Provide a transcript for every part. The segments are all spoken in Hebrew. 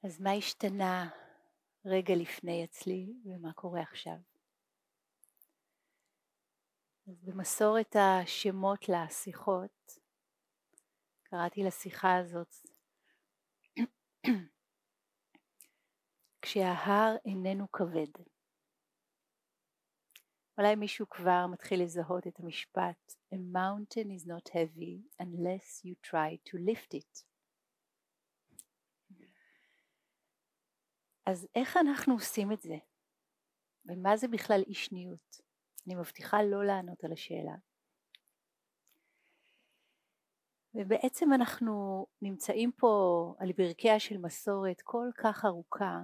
אז מה השתנה רגע לפני אצלי ומה קורה עכשיו? אז במסורת השמות לשיחות, קראתי לשיחה הזאת כשההר איננו כבד. אולי מישהו כבר מתחיל לזהות את המשפט A mountain is not heavy unless you try to lift it. אז איך אנחנו עושים את זה? ומה זה בכלל אי שניות? אני מבטיחה לא לענות על השאלה. ובעצם אנחנו נמצאים פה על ברכיה של מסורת כל כך ארוכה.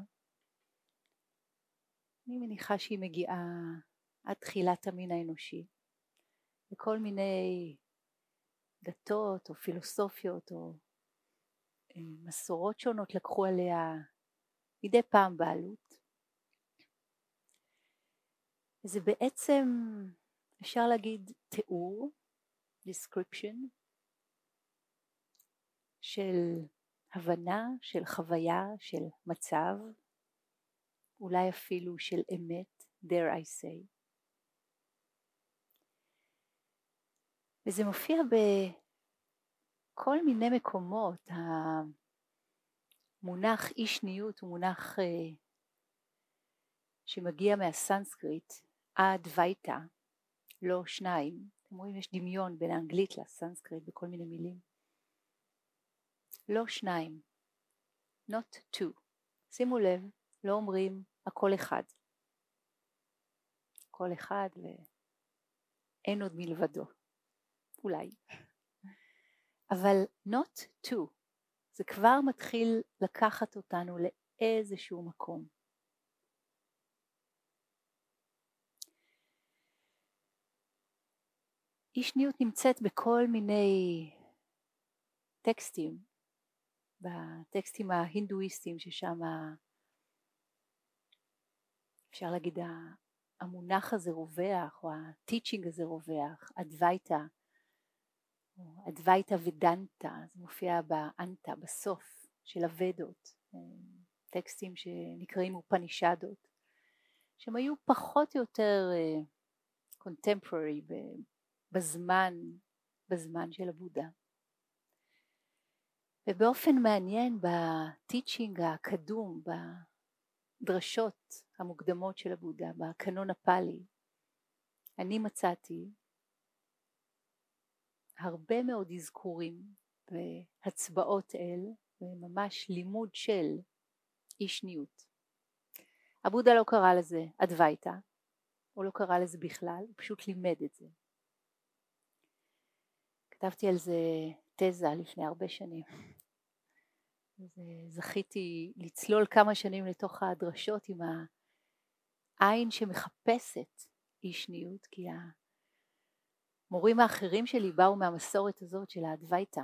אני מניחה שהיא מגיעה עד תחילת המין האנושי. וכל מיני דתות או פילוסופיות או מסורות שונות לקחו עליה מדי פעם בעלות. וזה בעצם אפשר להגיד תיאור, description, של הבנה, של חוויה, של מצב, אולי אפילו של אמת, dare I say. וזה מופיע בכל מיני מקומות. המונח אי שניות הוא מונח שמגיע מהסנסקריט, אדווייתא, לא שניים. אתם רואים, יש דמיון בין האנגלית לסנסקריט בכל מיני מילים. לא שניים, not two. שימו לב, לא אומרים הכל אחד. כל אחד ואין עוד מלבדו. אולי. אבל not two. זה כבר מתחיל לקחת אותנו לאיזשהו מקום. אי שניות נמצאת בכל מיני טקסטים. בטקסטים ההינדואיסטיים ששם אפשר להגיד המונח הזה רווח, או הטיצ'ינג הזה רווח, אדווייתא, או אדווייתא ודנתא, זה מופיע באנתא, בסוף של הוודות, טקסטים שנקראים אופנישדות, שהם היו פחות או יותר contemporary בזמן של הבודה. ובאופן מעניין בטיצ'ינג הקדום, בדרשות המוקדמות של הבודה, בקנון הפאלי, אני מצאתי הרבה מאוד אזכורים והצבעות אל, וממש לימוד של אי שניות. הבודה לא קרא לזה אדווייתא, הוא לא קרא לזה בכלל, הוא פשוט לימד את זה. כתבתי על זה תזה לפני הרבה שנים. זכיתי לצלול כמה שנים לתוך הדרשות עם העין שמחפשת אי שניות, כי המורים האחרים שלי באו מהמסורת הזאת של האדווייתא.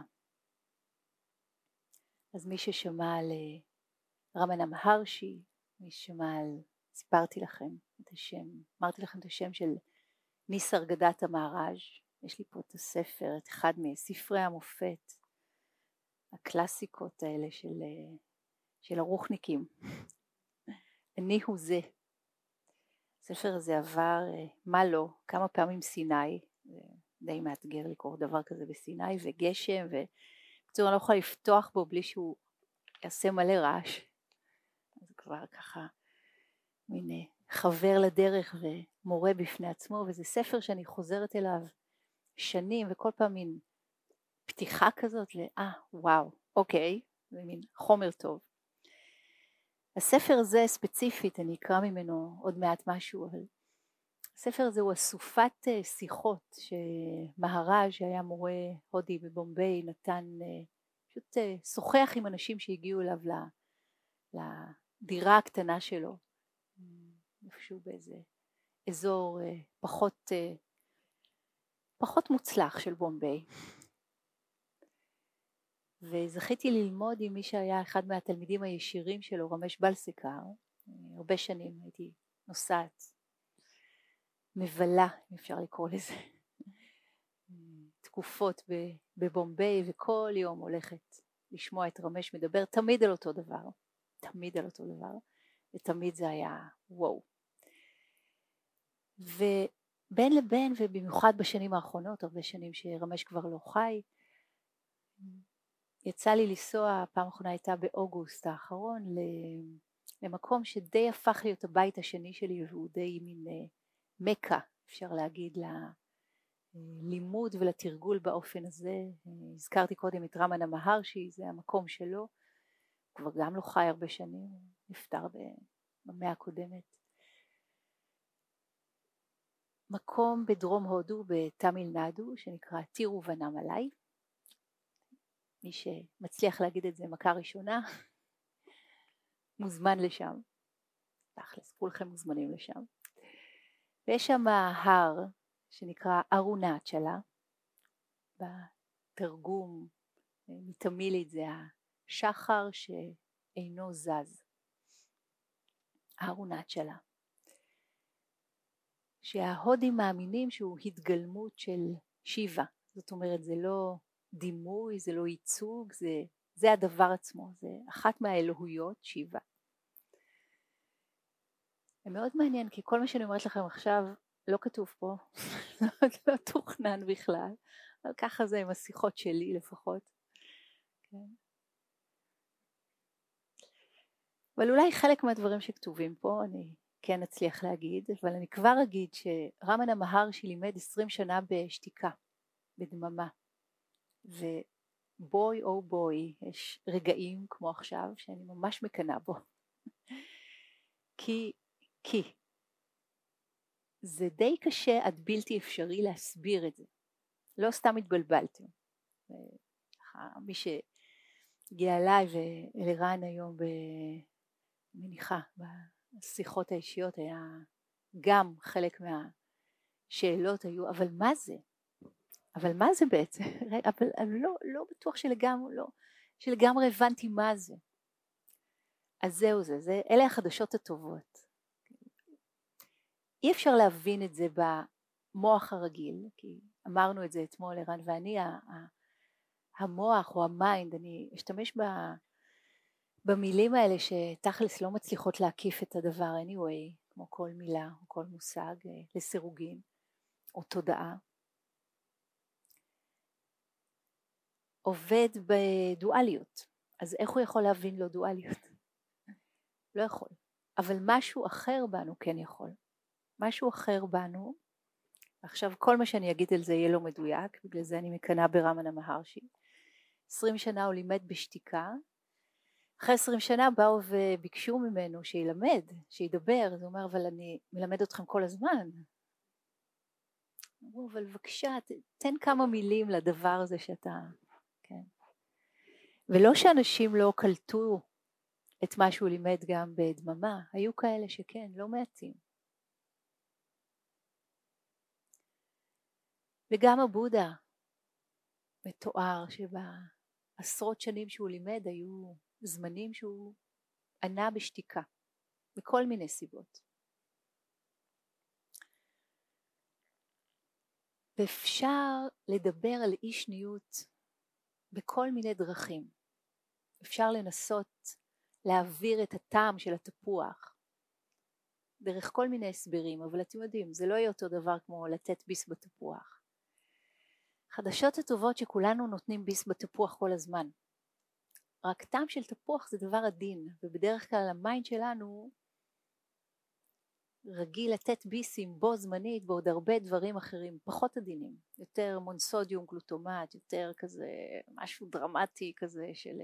אז מי ששמע על רמנה מהרשי, מי ששמע על, סיפרתי לכם את השם, אמרתי לכם את השם של ניסרגדתה מהראז'. יש לי פה את הספר, את אחד מספרי המופת, הקלאסיקות האלה של הרוחניקים. אני הוא זה. הספר הזה עבר, מה לא, כמה פעמים סיני, די מאתגר לקרוא דבר כזה בסיני, וגשם, ובקצור אני לא יכולה לפתוח בו בלי שהוא יעשה מלא רעש. אז כבר ככה מין חבר לדרך ומורה בפני עצמו, וזה ספר שאני חוזרת אליו שנים, וכל פעם מין פתיחה כזאת וואו, אוקיי, זה מין חומר טוב. הספר הזה ספציפית, אני אקרא ממנו עוד מעט משהו, אבל הספר הזה הוא אסופת שיחות שמהראז' שהיה מורה הודי בבומביי נתן, פשוט שוחח עם אנשים שהגיעו אליו לדירה הקטנה שלו, איפשהו באיזה אזור פחות מוצלח של בומביי. וזכיתי ללמוד עם מי שהיה אחד מהתלמידים הישירים שלו, רמש בלסקר. הרבה שנים הייתי נוסעת, מבלה, אם אפשר לקרוא לזה, תקופות בבומביי, וכל יום הולכת לשמוע את רמש מדבר תמיד על אותו דבר, תמיד על אותו דבר, ותמיד זה היה וואו. ובין לבין, ובמיוחד בשנים האחרונות, הרבה שנים שרמש כבר לא חי, יצא לי לנסוע, הפעם האחרונה הייתה באוגוסט האחרון, למקום שדי הפך להיות הבית השני שלי, והוא די מין מקה, אפשר להגיד, ללימוד ולתרגול באופן הזה. הזכרתי קודם את רמנה מהרשי, זה המקום שלו, הוא כבר גם לא חי הרבה שנים, נפטר במאה הקודמת. מקום בדרום הודו, בתמיל נדו, שנקרא תירובנמלאי. מי שמצליח להגיד את זה מכה ראשונה, מוזמן לשם. תכלס, כולכם מוזמנים לשם. ויש שם הר שנקרא ארונאצ'לה, בתרגום מתמילית זה השחר שאינו זז. ארונאצ'לה. שההודים מאמינים שהוא התגלמות של שיבה. זאת אומרת, זה לא דימוי, זה לא ייצוג, זה הדבר עצמו, זה אחת מהאלוהויות, שיבה. זה מאוד מעניין, כי כל מה שאני אומרת לכם עכשיו לא כתוב פה, לא תוכנן בכלל, אבל ככה זה עם השיחות שלי לפחות. כן. אבל אולי חלק מהדברים שכתובים פה אני כן אצליח להגיד, אבל אני כבר אגיד שרמנה מהרשי לימד 20 שנה בשתיקה, בדממה. ובוי או בוי, יש רגעים כמו עכשיו שאני ממש מקנה בו. כי זה די קשה עד בלתי אפשרי להסביר את זה. לא סתם התבלבלתם. מי שהגיע אליי ואלירן היום במניחה, בשיחות האישיות היה גם חלק מהשאלות היו, אבל מה זה? אבל מה זה בעצם? אבל אני לא בטוח שלגמרי הבנתי מה זה. אז זהו זה, אלה החדשות הטובות. אי אפשר להבין את זה במוח הרגיל, כי אמרנו את זה אתמול ערן ואני, המוח או המיינד, אני אשתמש במילים האלה שתכלס לא מצליחות להקיף את הדבר anyway, כמו כל מילה או כל מושג, לסירוגין או תודעה. עובד בדואליות, אז איך הוא יכול להבין לא דואליות? לא יכול, אבל משהו אחר בנו כן יכול. משהו אחר בנו, עכשיו כל מה שאני אגיד על זה יהיה לא מדויק, בגלל זה אני מקנה ברמנה מהרשי. 20 שנה הוא לימד בשתיקה, אחרי 20 שנה באו וביקשו ממנו שילמד, שידבר, אז הוא אומר, אבל אני מלמד אתכם כל הזמן. אמרו, אבל בבקשה, תן כמה מילים לדבר הזה שאתה, כן. ולא שאנשים לא קלטו את מה שהוא לימד גם בדממה, היו כאלה שכן, לא מעטים. וגם הבודה מתואר שבעשרות שנים שהוא לימד היו זמנים שהוא ענה בשתיקה, מכל מיני סיבות. ואפשר לדבר על אי שניות בכל מיני דרכים. אפשר לנסות להעביר את הטעם של התפוח דרך כל מיני הסברים, אבל אתם יודעים, זה לא יהיה אותו דבר כמו לתת ביס בתפוח. חדשות הטובות שכולנו נותנים ביס בתפוח כל הזמן. רק טעם של תפוח זה דבר עדין, ובדרך כלל המיינד שלנו רגיל לתת ביסים בו זמנית בעוד הרבה דברים אחרים, פחות עדינים, יותר מונסודיום גלוטומט, יותר כזה משהו דרמטי כזה של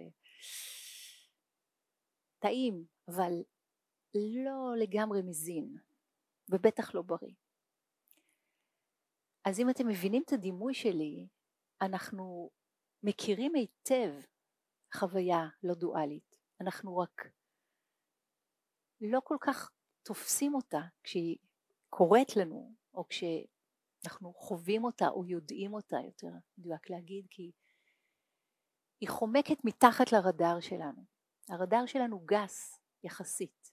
טעים, אבל לא לגמרי מזין, ובטח לא בריא. אז אם אתם מבינים את הדימוי שלי, אנחנו מכירים היטב חוויה לא דואלית. אנחנו רק לא כל כך תופסים אותה כשהיא קורית לנו, או כשאנחנו חווים אותה או יודעים אותה, יותר מדויק להגיד, כי היא חומקת מתחת לרדאר שלנו. הרדאר שלנו גס יחסית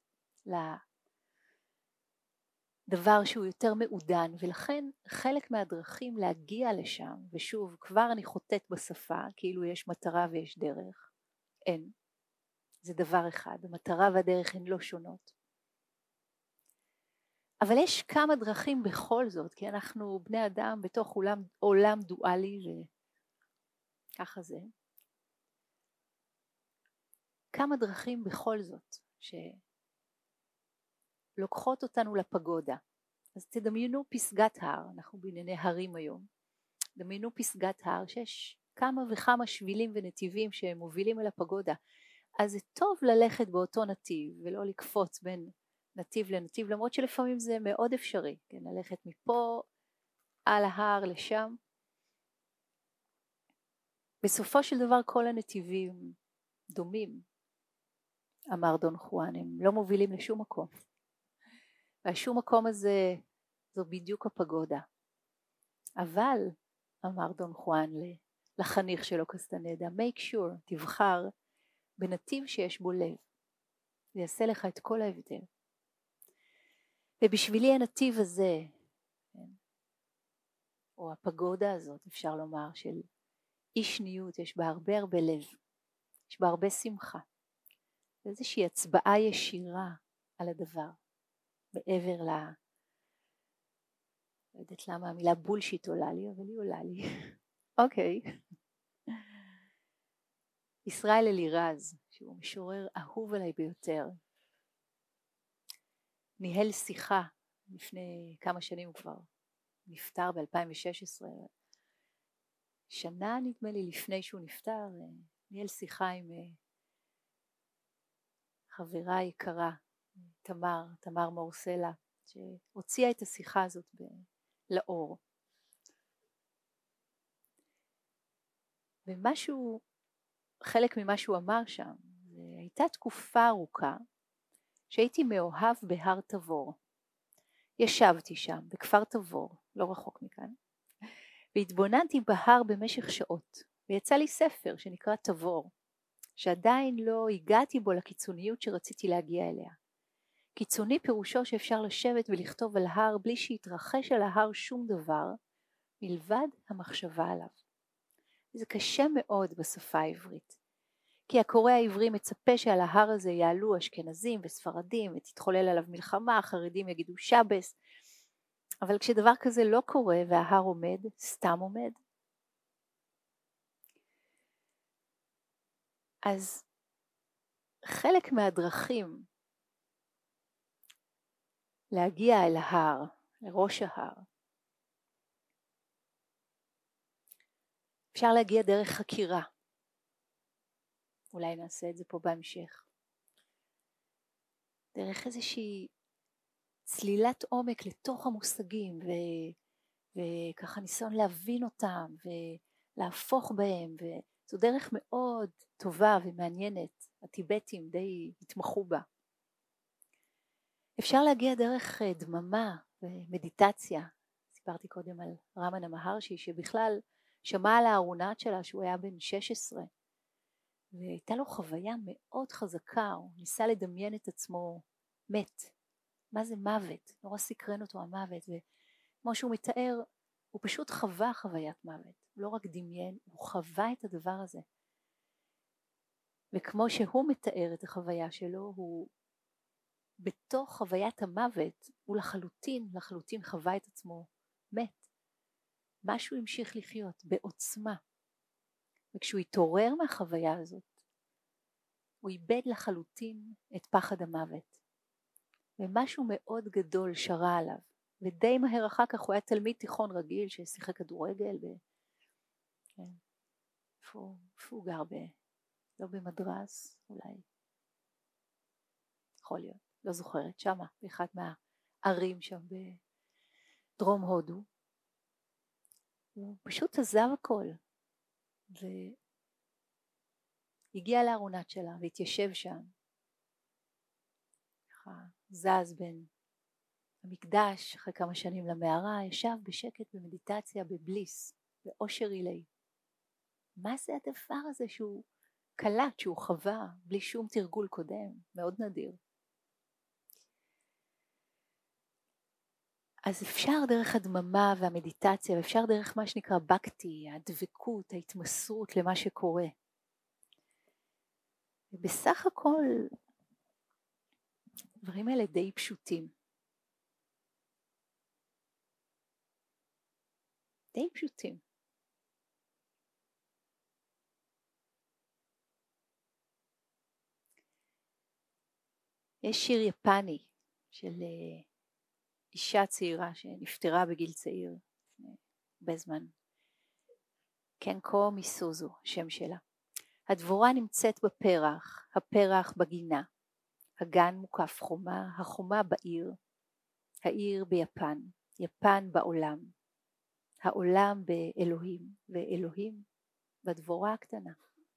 לדבר שהוא יותר מעודן, ולכן חלק מהדרכים להגיע לשם, ושוב כבר אני חוטאת בשפה, כאילו יש מטרה ויש דרך, אין. זה דבר אחד, המטרה והדרך הן לא שונות. אבל יש כמה דרכים בכל זאת, כי אנחנו בני אדם בתוך עולם דואלי וככה זה. כמה דרכים בכל זאת שלוקחות אותנו לפגודה. אז תדמיינו פסגת הר, אנחנו בענייני הרים היום. דמיינו פסגת הר שיש כמה וכמה שבילים ונתיבים שמובילים אל הפגודה. אז זה טוב ללכת באותו נתיב ולא לקפוץ בין נתיב לנתיב, למרות שלפעמים זה מאוד אפשרי, כן, ללכת מפה על ההר לשם. בסופו של דבר כל הנתיבים דומים, אמר דון חואן, הם לא מובילים לשום מקום. והשום מקום הזה זו בדיוק הפגודה. אבל, אמר דון חואן לחניך שלו קסטנדה, make sure, תבחר בנתיב שיש בו לב. זה יעשה לך את כל ההבדל. ובשבילי הנתיב הזה, או הפגודה הזאת, אפשר לומר, של אי שניות, יש בה הרבה לב, יש בה הרבה שמחה. זה איזושהי הצבעה ישירה על הדבר, מעבר לא יודעת למה המילה בולשיט עולה לי, אבל היא עולה לי. אוקיי. ישראל אלירז, שהוא משורר אהוב עליי ביותר, ניהל שיחה לפני כמה שנים, הוא כבר נפטר ב-2016, שנה נדמה לי לפני שהוא נפטר, ניהל שיחה עם חברה יקרה, תמר מורסלה, שהוציאה את השיחה הזאת לאור. ומשהו, חלק ממה שהוא אמר שם, הייתה תקופה ארוכה שהייתי מאוהב בהר תבור. ישבתי שם בכפר תבור, לא רחוק מכאן, והתבוננתי בהר במשך שעות, ויצא לי ספר שנקרא תבור, שעדיין לא הגעתי בו לקיצוניות שרציתי להגיע אליה. קיצוני פירושו שאפשר לשבת ולכתוב על הר בלי שיתרחש על ההר שום דבר, מלבד המחשבה עליו. זה קשה מאוד בשפה העברית, כי הקורא העברי מצפה שעל ההר הזה יעלו אשכנזים וספרדים ותתחולל עליו מלחמה, החרדים יגידו שבס, אבל כשדבר כזה לא קורה וההר עומד, סתם עומד, אז חלק מהדרכים להגיע אל ההר, לראש ההר, אפשר להגיע דרך חקירה. אולי נעשה את זה פה בהמשך. דרך איזושהי צלילת עומק לתוך המושגים וככה ניסיון להבין אותם ולהפוך בהם, וזו דרך מאוד טובה ומעניינת. הטיבטים די התמחו בה. אפשר להגיע דרך דממה ומדיטציה. סיפרתי קודם על רמנה מהרשי שבכלל שמע על הארונת שלה שהוא היה בן 16 והייתה לו חוויה מאוד חזקה, הוא ניסה לדמיין את עצמו מת. מה זה מוות? נורא סקרן אותו המוות, וכמו שהוא מתאר, הוא פשוט חווה חוויית מוות, הוא לא רק דמיין, הוא חווה את הדבר הזה. וכמו שהוא מתאר את החוויה שלו, הוא בתוך חוויית המוות, הוא לחלוטין חווה את עצמו מת. משהו המשיך לחיות בעוצמה. וכשהוא התעורר מהחוויה הזאת, הוא איבד לחלוטין את פחד המוות. ומשהו מאוד גדול שרה עליו. ודי מהר אחר כך הוא היה תלמיד תיכון רגיל ששיחק כדורגל. כן. איפה הוא גר? לא במדרס, אולי. יכול להיות, לא זוכרת, שמה, באחד מהערים שם בדרום הודו. הוא פשוט עזב הכל. והגיע לארונת שלה והתיישב שם. ככה זז בין המקדש אחרי כמה שנים למערה, ישב בשקט במדיטציה, בבליס, באושר עילי. מה זה הדבר הזה שהוא קלט, שהוא חווה, בלי שום תרגול קודם, מאוד נדיר. אז אפשר דרך הדממה והמדיטציה, ואפשר דרך מה שנקרא בקטי, הדבקות, ההתמסרות למה שקורה. ובסך הכל הדברים האלה די פשוטים. די פשוטים. יש שיר יפני של אישה צעירה שנפטרה בגיל צעיר לפני הרבה זמן. קנקו מיסוזו, שם שלה. הדבורה נמצאת בפרח, הפרח בגינה. הגן מוקף חומה, החומה בעיר. העיר ביפן, יפן בעולם. העולם באלוהים, ואלוהים בדבורה הקטנה.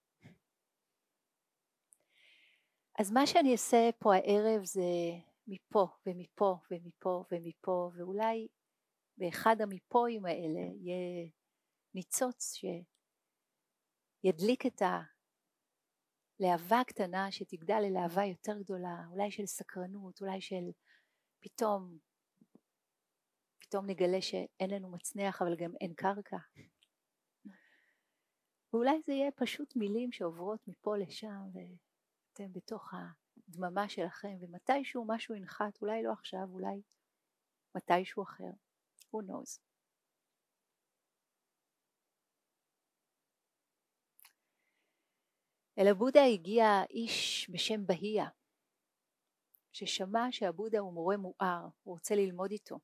אז מה שאני אעשה פה הערב זה מפה ומפה ומפה ומפה, ואולי באחד המפואים האלה יהיה ניצוץ שידליק את הלהבה הקטנה שתגדל ללהבה יותר גדולה, אולי של סקרנות, אולי של פתאום נגלה שאין לנו מצנח אבל גם אין קרקע. ואולי זה יהיה פשוט מילים שעוברות מפה לשם ואתם בתוך הדממה שלכם, ומתישהו משהו ינחת, אולי לא עכשיו, אולי מתישהו אחר. Who knows? אל הבודה הגיע איש בשם בהיה, ששמע שהבודה הוא מורה מואר, הוא רוצה ללמוד איתו.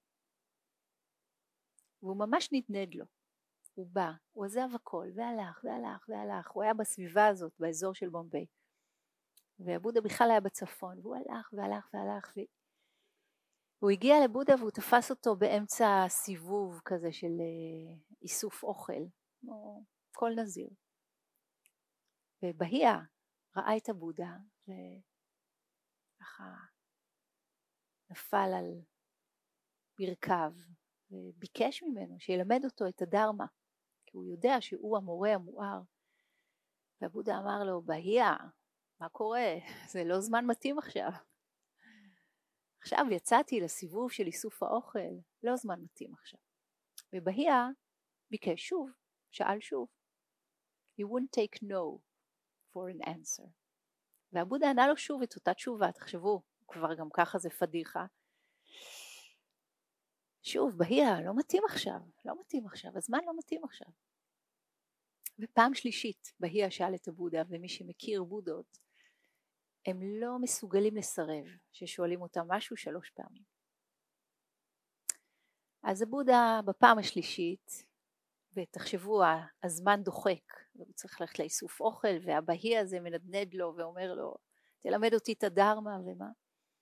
והוא ממש נתנד לו. הוא בא, הוא עזב הכל, והלך. הוא היה בסביבה הזאת, באזור של בומביי. והבודה בכלל היה בצפון, והוא הלך. הוא הגיע לבודה והוא תפס אותו באמצע סיבוב כזה של איסוף אוכל, כמו כל נזיר. ובהיה ראה את הבודה וככה נפל על ברכיו וביקש ממנו שילמד אותו את הדרמה, כי הוא יודע שהוא המורה המואר. והבודה אמר לו, בהיה, מה קורה? זה לא זמן מתאים עכשיו. עכשיו יצאתי לסיבוב של איסוף האוכל, לא זמן מתאים עכשיו. ובהיה ביקש שוב, שאל שוב. He wouldn't take no for an answer. והבודה ענה לו שוב את אותה תשובה, תחשבו, כבר גם ככה זה פדיחה. שוב, בהיה, לא מתאים עכשיו, הזמן לא מתאים עכשיו. ופעם שלישית, בהיה שאל את הבודה, ומי שמכיר בודות, הם לא מסוגלים לסרב, ששואלים אותם משהו 3 פעמים. אז הבודה בפעם השלישית, ותחשבו, הזמן דוחק, והוא צריך ללכת לאיסוף אוכל, והבהי הזה מנדנד לו ואומר לו, תלמד אותי את הדרמה ומה.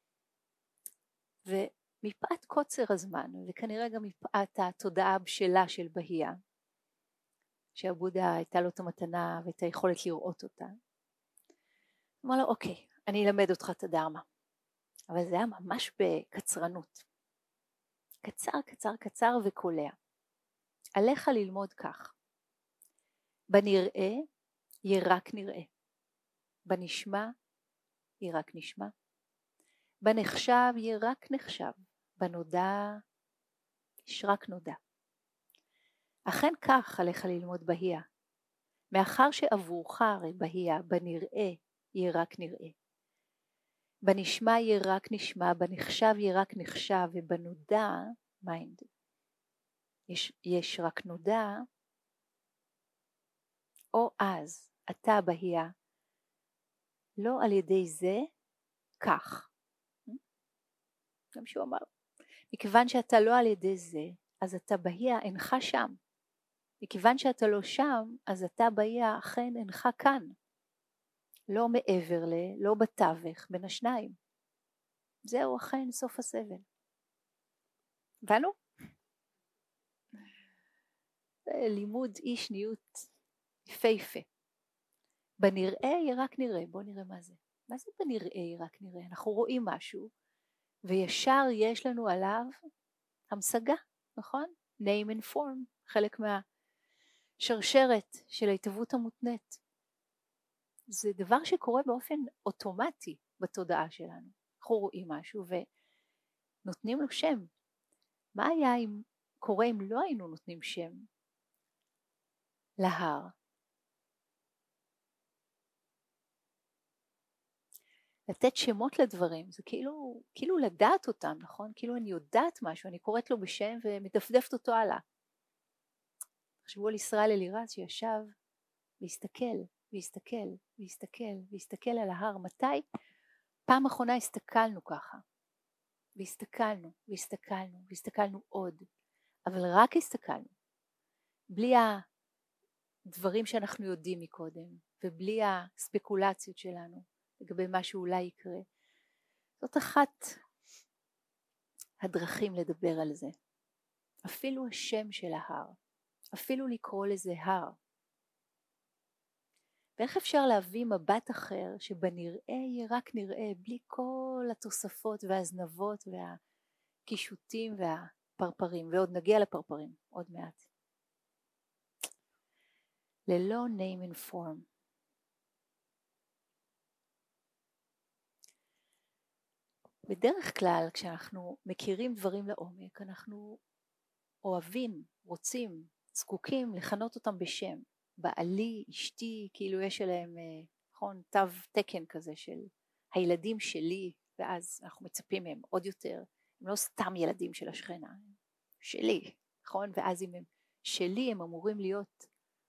ומפאת קוצר הזמן, וכנראה גם מפאת התודעה הבשלה של בהיה, שהבודה הייתה לו את המתנה ואת היכולת לראות אותה, אמר לו, אוקיי, אני אלמד אותך את הדרמה. אבל זה היה ממש בקצרנות. קצר וקולע. עליך ללמוד כך. בנראה יהיה רק נראה. בנשמע יהיה רק נשמע. בנחשב יהיה רק נחשב. בנודע יש רק נודע. אכן כך עליך ללמוד בהיה. מאחר שעבורך הרי בהיה בנראה יהיה רק נראה. בנשמע יהיה רק נשמע, בנחשב יהיה רק נחשב, ובנודע, מיינד, יש רק נודע, או אז אתה בהיה, לא על ידי זה, כך. גם שהוא אמר, מכיוון שאתה לא על ידי זה, אז אתה בהיה אינך שם. מכיוון שאתה לא שם, אז אתה בהיה אכן אינך כאן. לא מעבר לא בתווך, בין השניים. זהו אכן סוף הסבל. הבנו? לימוד איש ניות יפהפה. בנראה יהיה רק נראה. בואו נראה מה זה. מה זה בנראה יהיה רק נראה? אנחנו רואים משהו, וישר יש לנו עליו המשגה, נכון? name and form, חלק מהשרשרת של ההתהוות המותנית. זה דבר שקורה באופן אוטומטי בתודעה שלנו. אנחנו רואים משהו ונותנים לו שם. מה היה אם קורה אם לא היינו נותנים שם להר? לתת שמות לדברים, זה כאילו לדעת אותם, נכון? כאילו אני יודעת משהו, אני קוראת לו בשם ומדפדפת אותו הלאה. תחשבו על ישראל אלירז שישב והסתכל על ההר. מתי פעם אחרונה הסתכלנו ככה? והסתכלנו עוד, אבל רק הסתכלנו, בלי הדברים שאנחנו יודעים מקודם, ובלי הספקולציות שלנו לגבי מה שאולי יקרה. זאת אחת הדרכים לדבר על זה. אפילו השם של ההר, אפילו לקרוא לזה הר. ואיך אפשר להביא מבט אחר שבנראה יהיה רק נראה, בלי כל התוספות והזנבות והקישוטים והפרפרים, ועוד נגיע לפרפרים עוד מעט. ללא name and form. בדרך כלל כשאנחנו מכירים דברים לעומק, אנחנו אוהבים, רוצים, זקוקים לכנות אותם בשם. בעלי, אשתי, כאילו יש עליהם, נכון, תו תקן כזה של הילדים שלי, ואז אנחנו מצפים מהם עוד יותר. הם לא סתם ילדים של השכנה, הם שלי, נכון? ואז אם הם שלי, הם אמורים להיות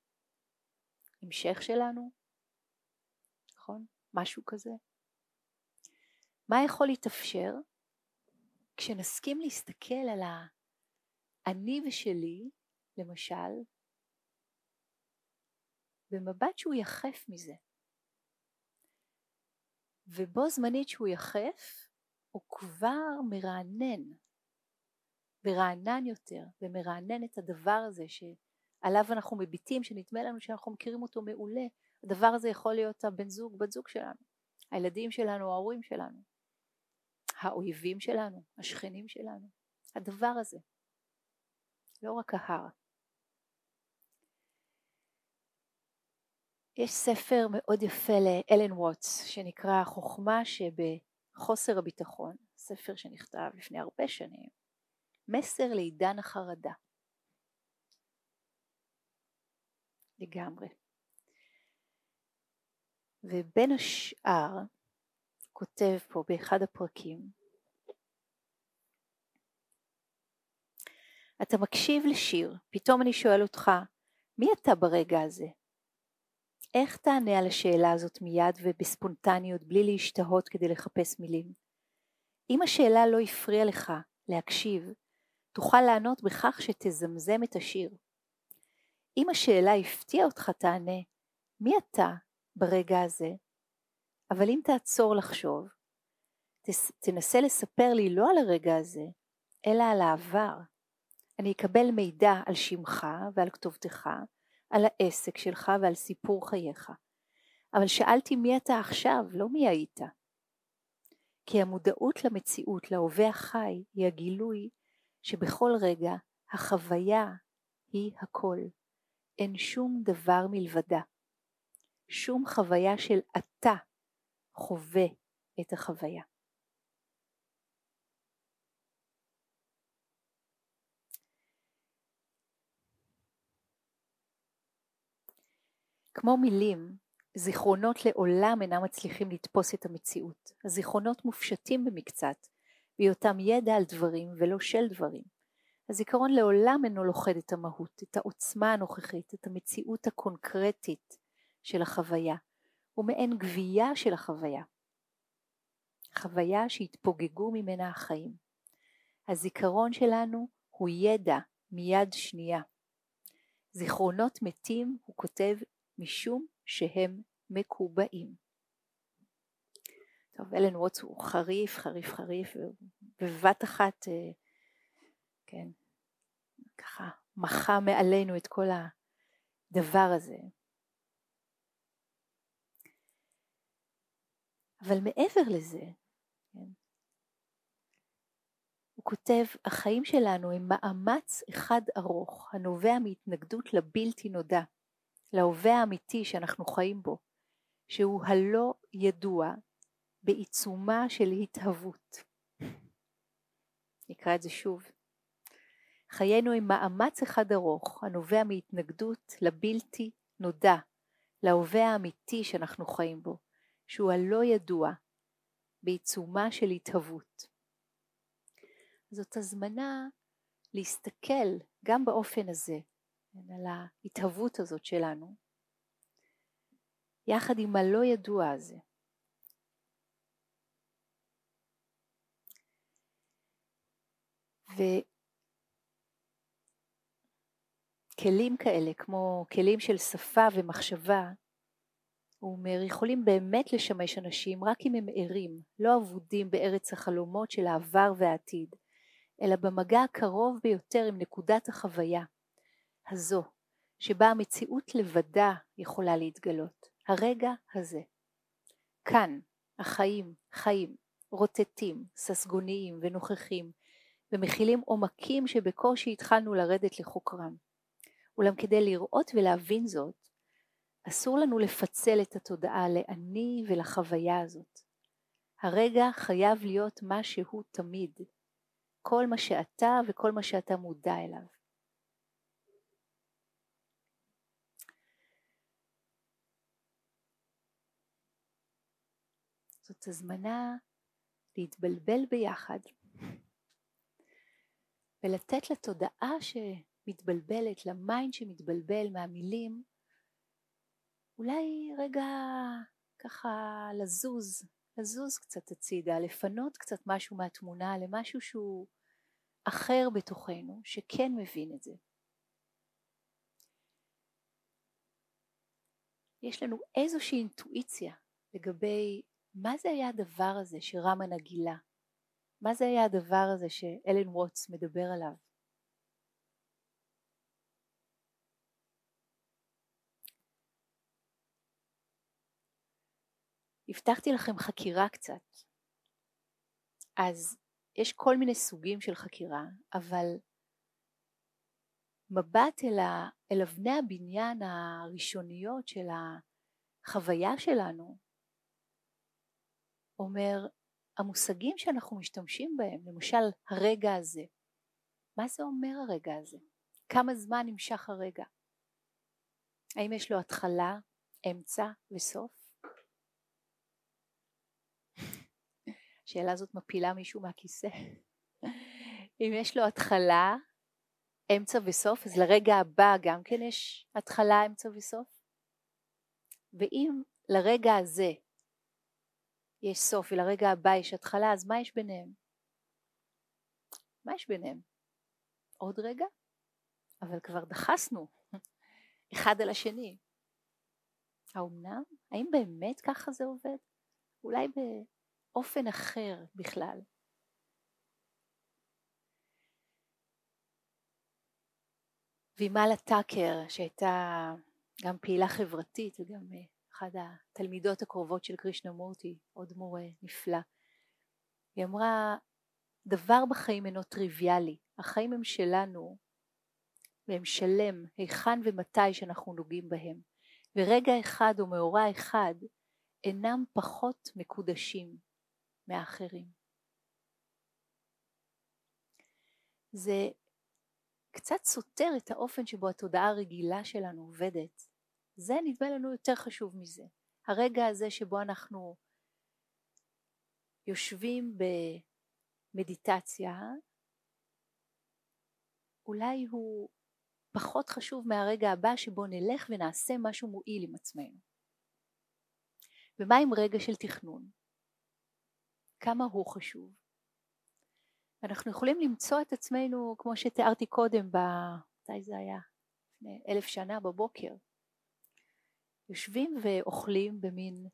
המשך שלנו, נכון? משהו כזה. מה יכול להתאפשר כשנסכים להסתכל על אני ושלי, למשל, במבט שהוא יחף מזה. ובו זמנית שהוא יחף, הוא כבר מרענן יותר, ומרענן את הדבר הזה שעליו אנחנו מביטים, שנדמה לנו שאנחנו מכירים אותו מעולה. הדבר הזה יכול להיות הבן זוג, בת זוג שלנו, הילדים שלנו, ההורים שלנו, האויבים שלנו, השכנים שלנו. הדבר הזה, לא רק ההר. יש ספר מאוד יפה לאלן ווטס שנקרא חוכמה שבחוסר הביטחון, ספר שנכתב לפני הרבה שנים, מסר לעידן החרדה. לגמרי. ובין השאר כותב פה באחד הפרקים, אתה מקשיב לשיר, פתאום אני שואל אותך, מי אתה ברגע הזה? איך תענה על השאלה הזאת מיד ובספונטניות בלי להשתהות כדי לחפש מילים? אם השאלה לא הפריעה לך להקשיב, תוכל לענות בכך שתזמזם את השיר. אם השאלה הפתיעה אותך תענה, מי אתה ברגע הזה? אבל אם תעצור לחשוב, תנסה לספר לי לא על הרגע הזה, אלא על העבר. אני אקבל מידע על שמך ועל כתובתך, על העסק שלך ועל סיפור חייך. אבל שאלתי מי אתה עכשיו, לא מי היית. כי המודעות למציאות, להווה החי, היא הגילוי שבכל רגע החוויה היא הכל. אין שום דבר מלבדה. שום חוויה של אתה חווה את החוויה. כמו מילים, זיכרונות לעולם אינם מצליחים לתפוס את המציאות. הזיכרונות מופשטים במקצת, בהיותם ידע על דברים ולא של דברים. הזיכרון לעולם אינו לוכד את המהות, את העוצמה הנוכחית, את המציאות הקונקרטית של החוויה, ומעין גבייה של החוויה. חוויה שהתפוגגו ממנה החיים. הזיכרון שלנו הוא ידע מיד שנייה. זיכרונות מתים, הוא כותב, משום שהם מקובעים. טוב, אלן ווטס הוא חריף, בבת אחת, כן, ככה מחה מעלינו את כל הדבר הזה. אבל מעבר לזה, כן, הוא כותב, החיים שלנו הם מאמץ אחד ארוך, הנובע מהתנגדות לבלתי נודע, להווה האמיתי שאנחנו חיים בו, שהוא הלא ידוע בעיצומה של התהוות. נקרא את זה שוב. חיינו הם מאמץ אחד ארוך, הנובע מהתנגדות לבלתי נודע, להווה האמיתי שאנחנו חיים בו, שהוא הלא ידוע בעיצומה של התהוות. זאת הזמנה להסתכל גם באופן הזה, על ההתהוות הזאת שלנו, יחד עם הלא ידוע הזה. וכלים כאלה, כמו כלים של שפה ומחשבה, הוא אומר, יכולים באמת לשמש אנשים רק אם הם ערים, לא אבודים בארץ החלומות של העבר והעתיד, אלא במגע הקרוב ביותר עם נקודת החוויה הזו, שבה המציאות לבדה יכולה להתגלות, הרגע הזה. כאן החיים חיים, רוטטים, ססגוניים ונוכחים, ומכילים עומקים שבקושי התחלנו לרדת לחוקרם. אולם כדי לראות ולהבין זאת, אסור לנו לפצל את התודעה לאני ולחוויה הזאת. הרגע חייב להיות מה שהוא תמיד, כל מה שאתה וכל מה שאתה מודע אליו. זאת הזמנה להתבלבל ביחד, ולתת לתודעה שמתבלבלת, למיינד שמתבלבל מהמילים, אולי רגע ככה לזוז קצת הצידה, לפנות קצת משהו מהתמונה למשהו שהוא אחר בתוכנו, שכן מבין את זה. יש לנו איזושהי אינטואיציה לגבי מה זה היה הדבר הזה שרמן הגילה, מה זה היה הדבר הזה שאלן ווטס מדבר עליו. הבטחתי לכם חקירה קצת, אז יש כל מיני סוגים של חקירה, אבל מבט אל אבני הבניין הראשוניות של החוויה שלנו, אומר, המושגים שאנחנו משתמשים בהם, למשל הרגע הזה, מה זה אומר הרגע הזה? כמה זמן נמשך הרגע? האם יש לו התחלה, אמצע וסוף? השאלה הזאת מפילה מישהו מהכיסא. אם יש לו התחלה, אמצע וסוף, אז לרגע הבא גם כן יש התחלה, אמצע וסוף? ואם לרגע הזה יש סוף ולרגע הבא יש התחלה, אז מה יש ביניהם? מה יש ביניהם? עוד רגע? אבל כבר דחסנו אחד על השני. האמנם? האם באמת ככה זה עובד? אולי באופן אחר בכלל. וימאלה טאקר, שהייתה גם פעילה חברתית וגם אחת התלמידות הקרובות של קרישנמורטי, עוד מורה נפלא, היא אמרה, דבר בחיים אינו טריוויאלי, החיים הם שלנו והם שלם היכן ומתי שאנחנו נוגעים בהם, ורגע אחד או מאורע אחד אינם פחות מקודשים מאחרים. זה קצת סותר את האופן שבו התודעה הרגילה שלנו עובדת. זה נדמה לנו יותר חשוב מזה. הרגע הזה שבו אנחנו יושבים במדיטציה, אולי הוא פחות חשוב מהרגע הבא שבו נלך ונעשה משהו מועיל עם עצמנו. ומה עם רגע של תכנון? כמה הוא חשוב? אנחנו יכולים למצוא את עצמנו, כמו שתיארתי קודם, מתי זה היה? לפני 1000 שנה בבוקר. יושבים ואוכלים במין,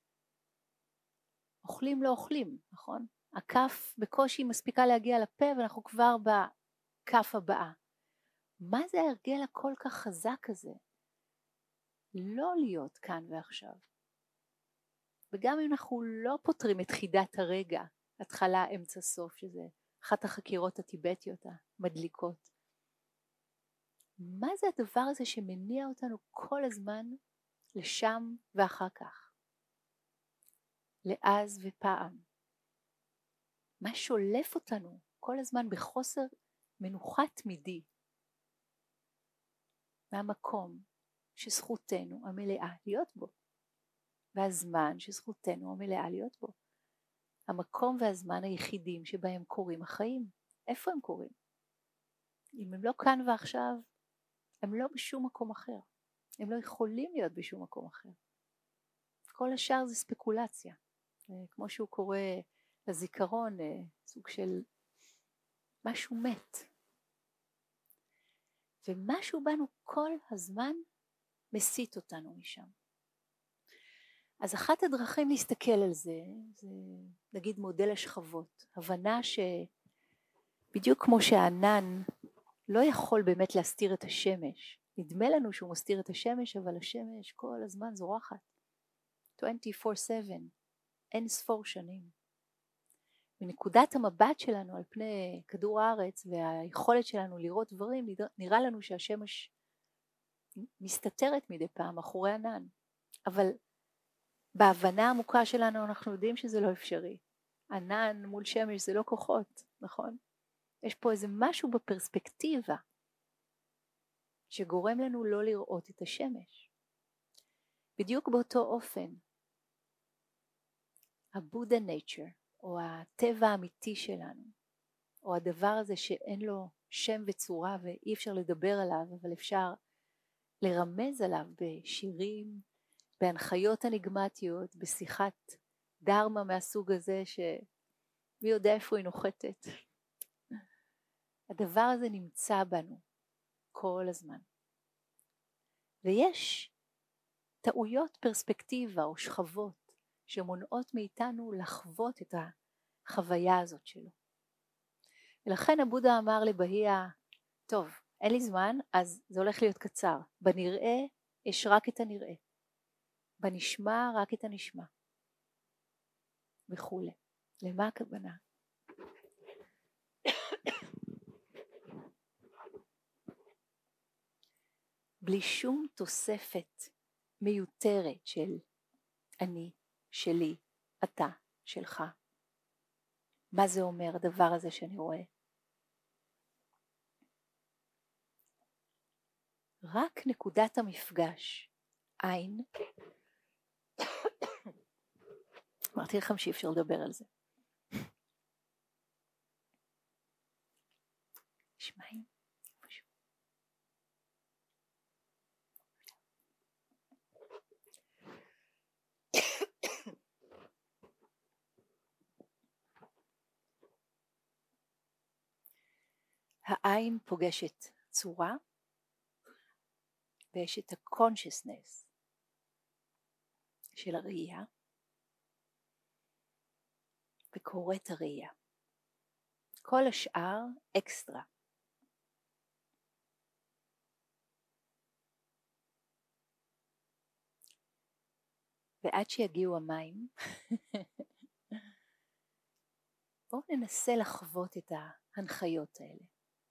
אוכלים לא אוכלים, נכון? הכף בקושי מספיקה להגיע לפה ואנחנו כבר בכף הבאה. מה זה ההרגל הכל כך חזק הזה? לא להיות כאן ועכשיו. וגם אם אנחנו לא פותרים את חידת הרגע, התחלה, אמצע, סוף, שזה אחת החקירות הטיבטיות המדליקות. מה זה הדבר הזה שמניע אותנו כל הזמן לשם ואחר כך? לאז ופעם. מה שולף אותנו כל הזמן בחוסר מנוחה תמידי? מהמקום שזכותנו המלאה להיות בו. והזמן שזכותנו המלאה להיות בו. המקום והזמן היחידים שבהם קורים החיים. איפה הם קורים? אם הם לא כאן ועכשיו, הם לא בשום מקום אחר. הם לא יכולים להיות בשום מקום אחר. כל השאר זה ספקולציה. כמו שהוא קורא לזיכרון, סוג של משהו מת. ומשהו בנו כל הזמן מסית אותנו משם. אז אחת הדרכים להסתכל על זה, זה נגיד מודל השכבות. הבנה שבדיוק כמו שהענן לא יכול באמת להסתיר את השמש, נדמה לנו שהוא מסתיר את השמש, אבל השמש כל הזמן זורחת. 24/7, אין ספור שנים. מנקודת המבט שלנו על פני כדור הארץ והיכולת שלנו לראות דברים, נראה לנו שהשמש מסתתרת מדי פעם אחורי ענן. אבל בהבנה העמוקה שלנו אנחנו יודעים שזה לא אפשרי. ענן מול שמש זה לא כוחות, נכון? יש פה איזה משהו בפרספקטיבה שגורם לנו לא לראות את השמש. בדיוק באותו אופן, הבודה נייצ'ר, או הטבע האמיתי שלנו, או הדבר הזה שאין לו שם וצורה ואי אפשר לדבר עליו, אבל אפשר לרמז עליו בשירים, בהנחיות אניגמטיות, בשיחת דרמה מהסוג הזה שמי יודע איפה היא נוחתת. הדבר הזה נמצא בנו כל הזמן. ויש טעויות פרספקטיבה או שכבות שמונעות מאיתנו לחוות את החוויה הזאת שלו. ולכן הבודה אמר לבהיה, טוב, אין לי זמן, אז זה הולך להיות קצר. בנראה יש רק את הנראה. בנשמע רק את הנשמע. וכו'. למה הכוונה? בלי שום תוספת מיותרת של אני, שלי, אתה, שלך. מה זה אומר הדבר הזה שאני רואה? רק נקודת המפגש, עין, אמרתי לכם שאי אפשר לדבר על זה. שמעים? העין פוגשת צורה, ויש את ה-consciousness של הראייה, וקוראת הראייה. כל השאר אקסטרה. ועד שיגיעו המים, בואו ננסה לחוות את ההנחיות האלה.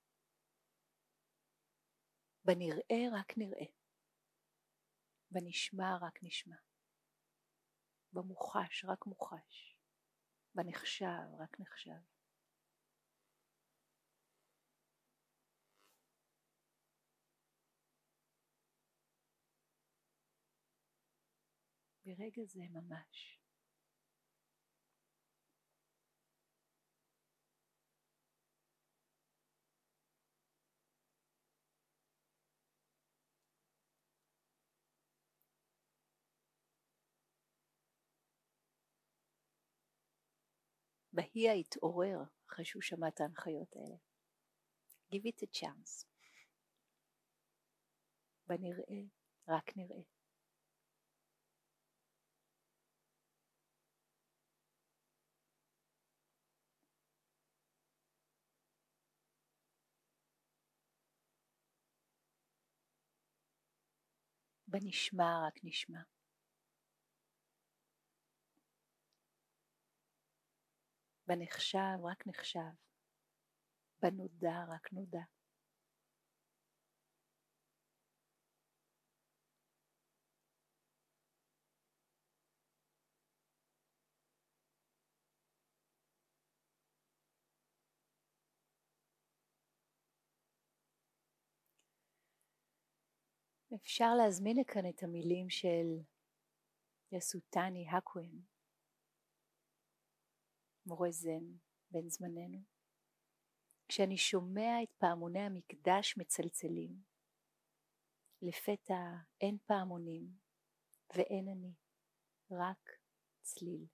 בנראה רק נראה. בנשמע רק נשמע. במוחש רק מוחש. בנחשב רק נחשב. ברגע זה ממש. בהיא התעורר אחרי שהוא שמע את ההנחיות האלה. Give it a chance. בנראה רק נראה. בנשמע רק נשמע. בנחשב רק נחשב. בנודע רק נודע. אפשר להזמין לכאן את המילים של יסוטני הקוין. מורה זן בן זמננו, כשאני שומע את פעמוני המקדש מצלצלים, לפתע אין פעמונים ואין אני, רק צליל.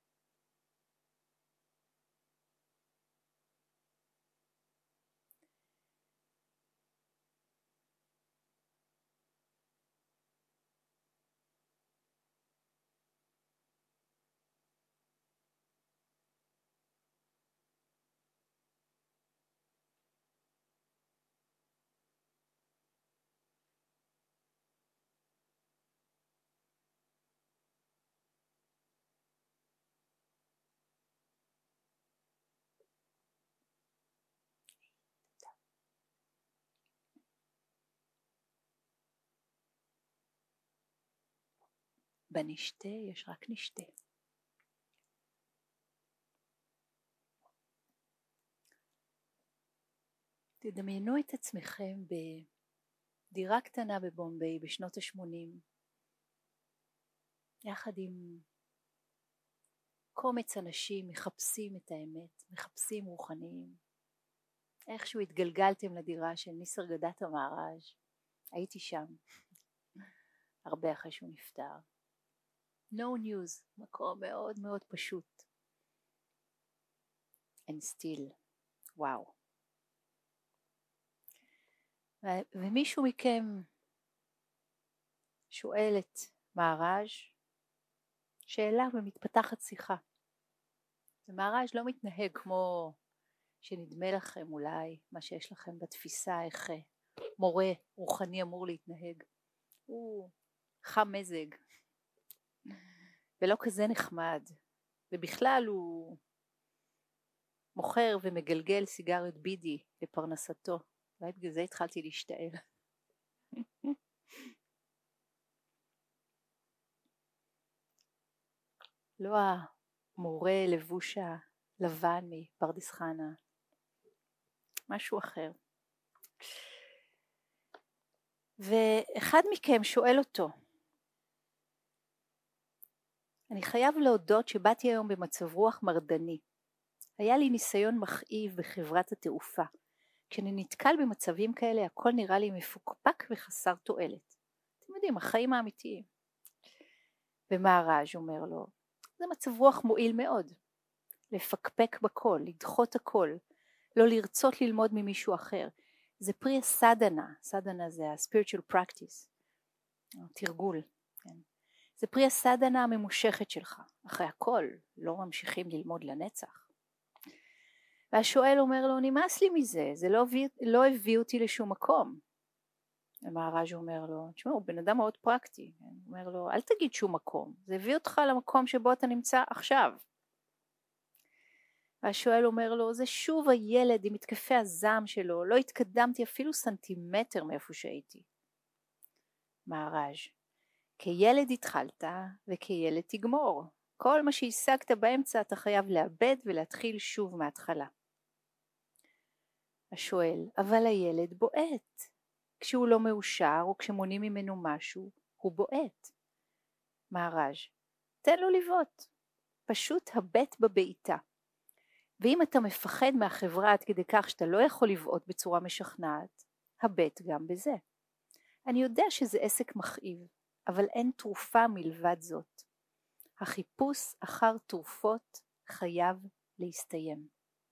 בנשתה יש רק נשתה. תדמיינו את עצמכם בדירה קטנה בבומביי בשנות ה-80, יחד עם קומץ אנשים מחפשים את האמת, מחפשים רוחניים. איכשהו התגלגלתם לדירה של ניסרגדת המהראז'. הייתי שם, הרבה אחרי שהוא נפטר. No news, מקום מאוד מאוד פשוט. And still, וואו. ומישהו מכם שואל את מהראז' שאלה ומתפתחת שיחה. ומהראז' לא מתנהג כמו שנדמה לכם אולי מה שיש לכם בתפיסה איך מורה רוחני אמור להתנהג. הוא חם מזג ולא כזה נחמד, ובכלל הוא מוכר ומגלגל סיגריות בידי לפרנסתו. אולי בגלל זה התחלתי להשתעל. לא המורה לבוש הלבן מפרדס חנה, משהו אחר. ואחד מכם שואל אותו, אני חייב להודות שבאתי היום במצב רוח מרדני. היה לי ניסיון מכאיב בחברת התעופה. כשאני נתקל במצבים כאלה הכל נראה לי מפוקפק וחסר תועלת. אתם יודעים, החיים האמיתיים. ומהראז' אומר לו, זה מצב רוח מועיל מאוד. לפקפק בכל, לדחות הכל, לא לרצות ללמוד ממישהו אחר. זה פרי הסדנה, סדנה זה ה-spiritual practice, תרגול. כן. זה פרי הסדנה הממושכת שלך. אחרי הכל, לא ממשיכים ללמוד לנצח. והשואל אומר לו, נמאס לי מזה, זה לא הביא אותי לשום מקום. המהראז' אומר לו, תשמע, הוא בן אדם מאוד פרקטי. הוא אומר לו, אל תגיד שום מקום, זה הביא אותך למקום שבו אתה נמצא עכשיו. והשואל אומר לו, זה שוב הילד עם מתקפי הזעם שלו, לא התקדמתי אפילו סנטימטר מאיפה שהייתי. מהראז' כילד התחלת וכילד תגמור. כל מה שהשגת באמצע אתה חייב לאבד ולהתחיל שוב מההתחלה. השואל, אבל הילד בועט. כשהוא לא מאושר או כשמונים ממנו משהו, הוא בועט. מהראז' תן לו לבעוט. פשוט הבט בבעיטה. ואם אתה מפחד מהחברה עד כדי כך שאתה לא יכול לבעוט בצורה משכנעת, הבט גם בזה. אני יודע שזה עסק מכאיב, אבל אין תרופה מלבד זאת. החיפוש אחר תרופות חייב להסתיים.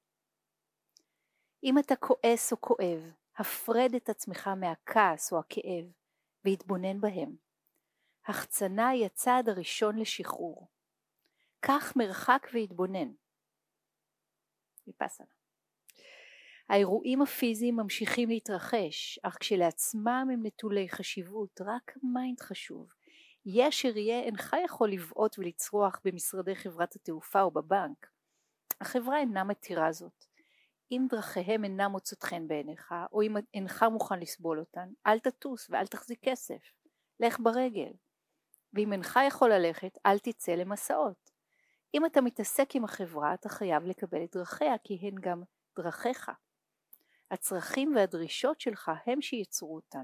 אם אתה כועס או כואב, הפרד את עצמך מהכעס או הכאב והתבונן בהם. החצנה היא הצעד הראשון לשחרור. קח מרחק והתבונן. ויפאסנה. האירועים הפיזיים ממשיכים להתרחש, אך כשלעצמם הם נטולי חשיבות, רק המיינד חשוב. יהיה אשר יהיה, אינך יכול לבעוט ולצרוח במשרדי חברת התעופה או בבנק. החברה אינה מתירה זאת. אם דרכיהם אינם מוצאות חן בעיניך, או אם אינך מוכן לסבול אותן, אל תטוס ואל תחזיק כסף. לך ברגל. ואם אינך יכול ללכת, אל תצא למסעות. אם אתה מתעסק עם החברה, אתה חייב לקבל את דרכיה, כי הן גם דרכיך. הצרכים והדרישות שלך הם שיצרו אותן.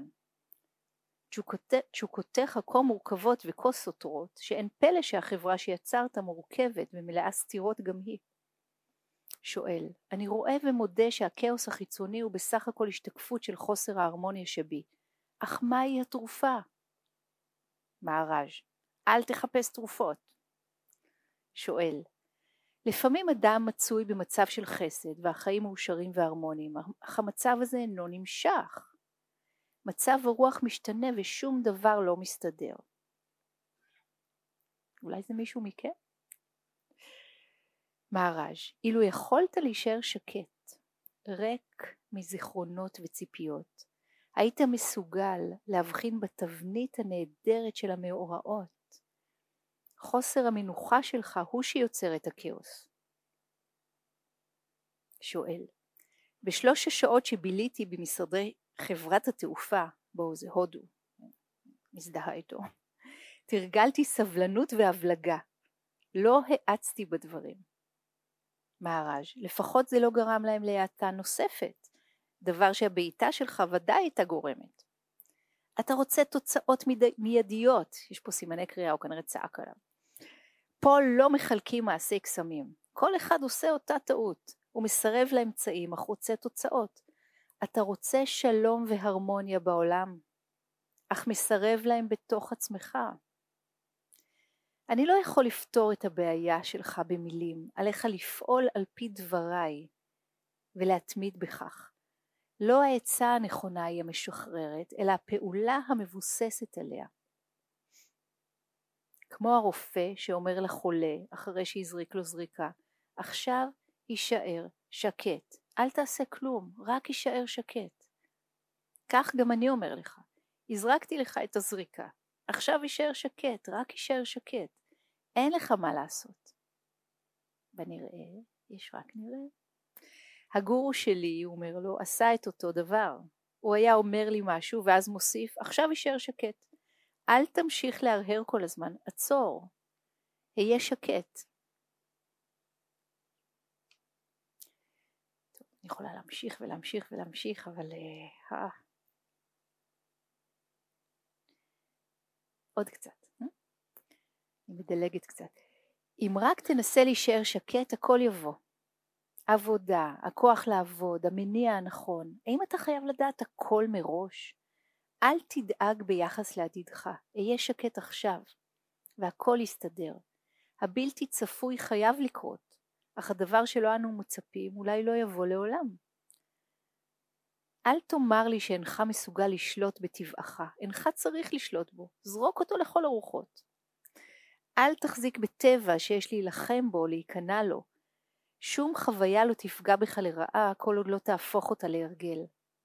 תשוקותיך כה מורכבות וכה סותרות, שאין פלא שהחברה שיצרת מורכבת ומלאה סתירות גם היא. שואל, אני רואה ומודה שהכאוס החיצוני הוא בסך הכל השתקפות של חוסר ההרמוניה שבי, אך מהי התרופה? מהר"ז, אל תחפש תרופות. שואל, לפעמים אדם מצוי במצב של חסד והחיים מאושרים והרמוניים, אך המצב הזה אינו נמשך. מצב הרוח משתנה ושום דבר לא מסתדר. אולי זה מישהו מכם? מהר"ז, אילו יכולת להישאר שקט, ריק מזיכרונות וציפיות, היית מסוגל להבחין בתבנית הנהדרת של המאורעות. חוסר המנוחה שלך הוא שיוצר את הכאוס. שואל, בשלוש השעות שביליתי במשרדי חברת התעופה, בו זה הודו, מזדהה איתו, תרגלתי סבלנות והבלגה, לא האצתי בדברים. מהר"ז, לפחות זה לא גרם להם להאטה נוספת, דבר שהבעיטה שלך ודאי הייתה גורמת. אתה רוצה תוצאות מיידיות, יש פה סימני קריאה, הוא כנראה צעק עליו. פה לא מחלקים מעשי קסמים, כל אחד עושה אותה טעות, הוא מסרב לאמצעים אך רוצה תוצאות. אתה רוצה שלום והרמוניה בעולם, אך מסרב להם בתוך עצמך. אני לא יכול לפתור את הבעיה שלך במילים, עליך לפעול על פי דבריי ולהתמיד בכך. לא העצה הנכונה היא המשוחררת, אלא הפעולה המבוססת עליה. כמו הרופא שאומר לחולה אחרי שהזריק לו זריקה, עכשיו יישאר שקט, אל תעשה כלום, רק יישאר שקט. כך גם אני אומר לך, הזרקתי לך את הזריקה, עכשיו יישאר שקט, רק יישאר שקט, אין לך מה לעשות. ונראה, יש רק נראה. הגורו שלי, הוא אומר לו, עשה את אותו דבר. הוא היה אומר לי משהו ואז מוסיף, עכשיו יישאר שקט. אל תמשיך להרהר כל הזמן, עצור, היה שקט. טוב, אני יכולה להמשיך ולהמשיך ולהמשיך, אבל עוד קצת. אני מדלגת קצת. אם רק תנסה להישאר שקט, הכל יבוא. עבודה, הכוח לעבוד, המניע הנכון. האם אתה חייב לדעת הכל מראש? אל תדאג ביחס לעתידך, היה שקט עכשיו, והכל יסתדר. הבלתי צפוי חייב לקרות, אך הדבר שלא אנו מצפים אולי לא יבוא לעולם. אל תאמר לי שאינך מסוגל לשלוט בטבעך, אינך צריך לשלוט בו, זרוק אותו לכל הרוחות. אל תחזיק בטבע שיש להילחם בו, להיכנע לו. שום חוויה לא תפגע בך לרעה, כל עוד לא תהפוך אותה להרגל.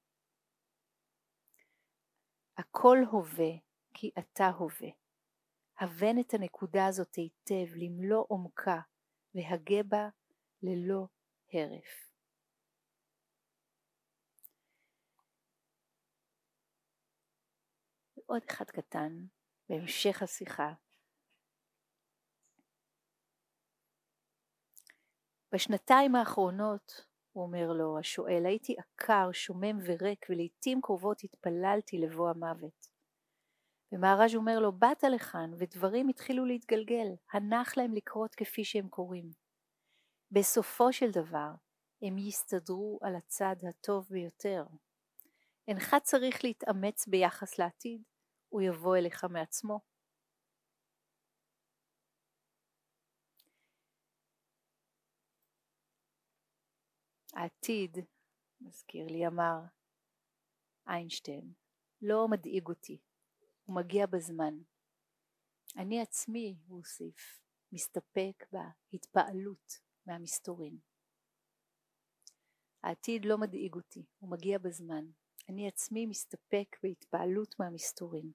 הכל הווה כי אתה הווה. הבן את הנקודה הזאת היטב למלוא עומקה והגה בה ללא הרף. עוד אחד קטן בהמשך השיחה. בשנתיים האחרונות, הוא אומר לו, השואל, הייתי עקר, שומם וריק ולעיתים קרובות התפללתי לבוא המוות. ומהר"ז אומר לו, באת לכאן ודברים התחילו להתגלגל, הנח להם לקרות כפי שהם קורים. בסופו של דבר הם יסתדרו על הצד הטוב ביותר. אינך צריך להתאמץ ביחס לעתיד, הוא יבוא אליך מעצמו. העתיד, מזכיר לי, אמר איינשטיין, לא מדאיג אותי, הוא מגיע בזמן. אני עצמי, הוא הוסיף, מסתפק בהתפעלות מהמסתורין. העתיד לא מדאיג אותי, הוא מגיע בזמן. אני עצמי מסתפק בהתפעלות מהמסתורין.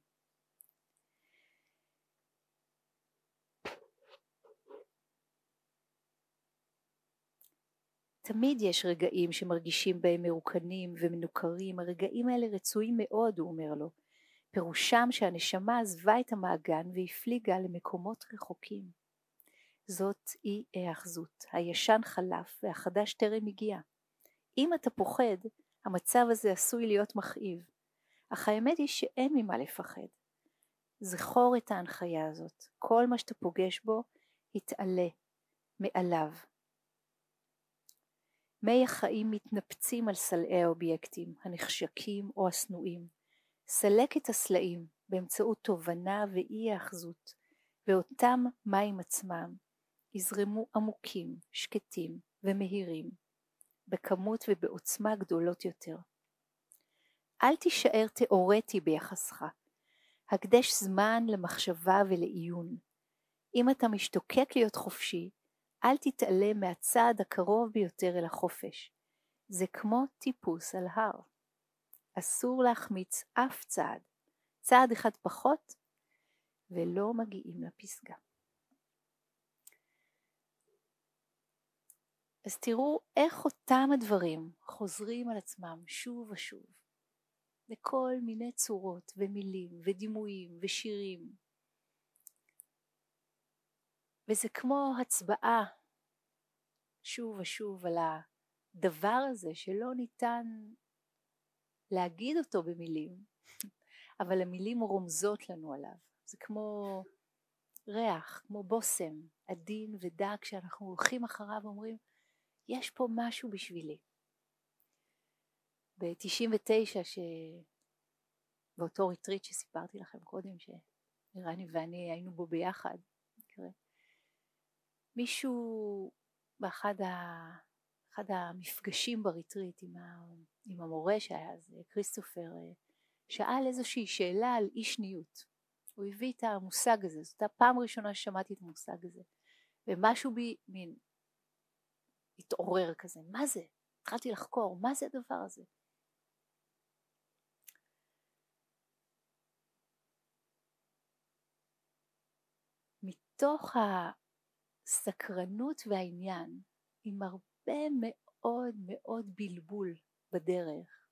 תמיד יש רגעים שמרגישים בהם מרוקנים ומנוכרים, הרגעים האלה רצויים מאוד, הוא אומר לו. פירושם שהנשמה עזבה את המעגן והפליגה למקומות רחוקים. זאת אי ההאחזות, הישן חלף והחדש טרם הגיע. אם אתה פוחד, המצב הזה עשוי להיות מכאיב, אך האמת היא שאין ממה לפחד. זכור את ההנחיה הזאת, כל מה שאתה פוגש בו, התעלה מעליו. מי החיים מתנפצים על סלעי האובייקטים, הנחשקים או הסנועים. סלק את הסלעים באמצעות תובנה ואי האחזות, ואותם מים עצמם יזרמו עמוקים, שקטים ומהירים, בכמות ובעוצמה גדולות יותר. אל תישאר תיאורטי ביחסך, הקדש זמן למחשבה ולעיון. אם אתה משתוקק להיות חופשי, אל תתעלם מהצעד הקרוב ביותר אל החופש. זה כמו טיפוס על הר. אסור להחמיץ אף צעד. צעד אחד פחות ולא מגיעים לפסגה. אז תראו איך אותם הדברים חוזרים על עצמם שוב ושוב. בכל מיני צורות ומילים ודימויים ושירים. וזה כמו הצבעה שוב ושוב על הדבר הזה שלא ניתן להגיד אותו במילים, אבל המילים רומזות לנו עליו. זה כמו ריח, כמו בוסם, עדין ודק שאנחנו הולכים אחריו ואומרים, יש פה משהו בשבילי. ב-99, באותו ריטריט שסיפרתי לכם קודם, שרני ואני היינו בו ביחד, מישהו באחד המפגשים בריטריט עם המורה שהיה אז, כריסטופר, שאל איזושהי שאלה על אי שניות. הוא הביא את המושג הזה, זאת הפעם הראשונה ששמעתי את המושג הזה, ומשהו בי מין התעורר כזה, מה זה? התחלתי לחקור, מה זה הדבר הזה? מתוך הסקרנות והעניין, עם הרבה מאוד מאוד בלבול בדרך,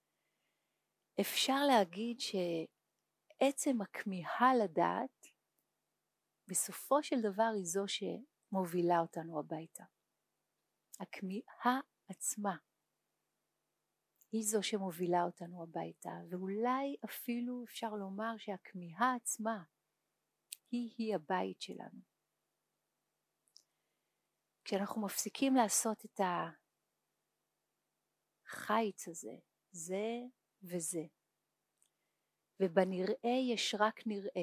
אפשר להגיד שעצם הכמיהה לדעת, בסופו של דבר היא זו שמובילה אותנו הביתה. הכמיהה עצמה היא זו שמובילה אותנו הביתה, ואולי אפילו אפשר לומר שהכמיהה עצמה היא הבית שלנו. כשאנחנו מפסיקים לעשות את החיץ הזה, זה וזה, ובנראה יש רק נראה,